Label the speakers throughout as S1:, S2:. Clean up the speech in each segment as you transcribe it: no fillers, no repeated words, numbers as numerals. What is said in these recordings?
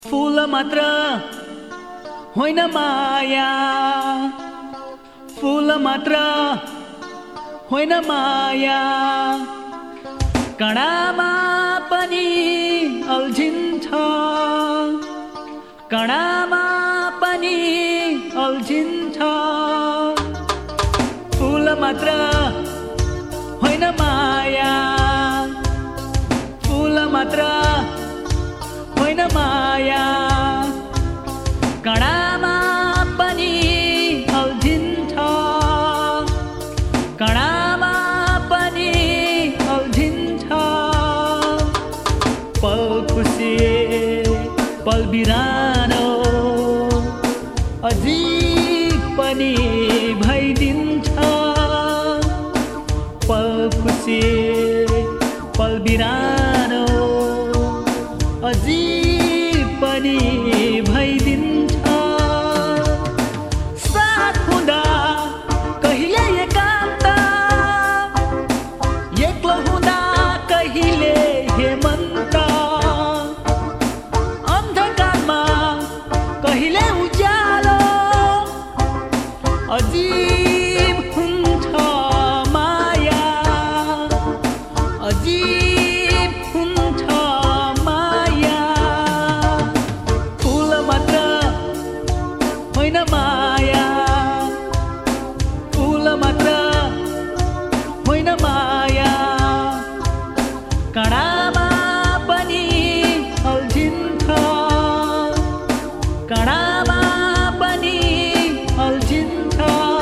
S1: फूल मात्र होइन माया, फूल मात्र होइन माया, कणामा पनि अल्झिन्छ, कणामा पनि अल्झिन्छ। फूल मात्र होइन माया, फूल मात्र होइन माया, कणामा पनि अल्झिन्छ, कणामा पनि अल्झिन्छ। पल खुसी पल बिरानो अजीब पनि भइदिन्छ, पल खुसी पल बिरानो अजीब पनि भइदिन्छ। साथ हुँदा कहिले एकान्त, एक्लो हुँदा कहिले हेमन्त, अन्धकारमा कहिले उज्यालो, अजीब हुन्छ माया, अजीब हुन्छ माया। फूल मात्र होइन माया, फूल मात्र होइन माया, कणामा पनि अल्झिन्छ, कणामा पनि अल्झिन्छ।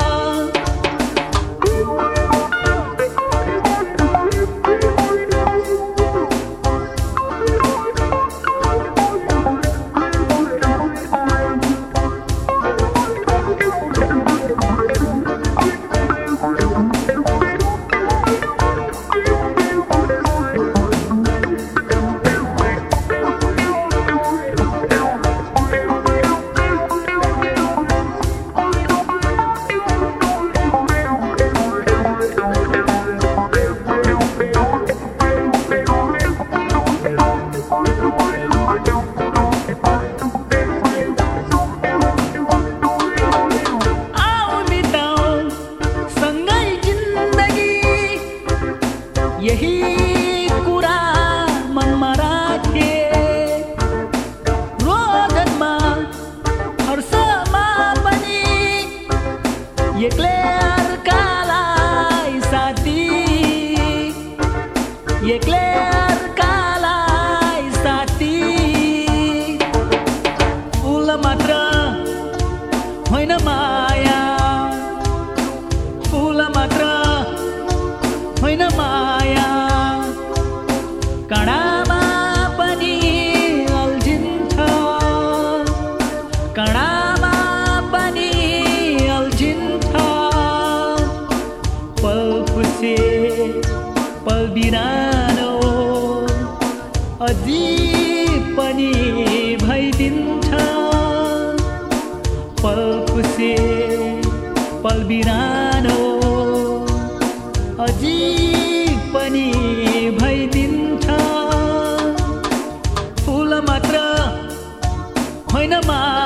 S1: यही कुरा मनमा राखे, रोदनमा हर्षमा पनि एक्लै अर्कालाई साथी, एक्लै अर्कालाई साथी। फूल मात्र होइन माया, फूल मात्र होइन माया, कणामा पनि अल्झिन्छ, कणामा पनि अल्झिन्छ। पल खुसी पल बिरानो अजीब पनि भइदिन्छ, पल खुसी पल बिरानो अजीब पनि भइदिन्छ। फूल मात्र होइन माया।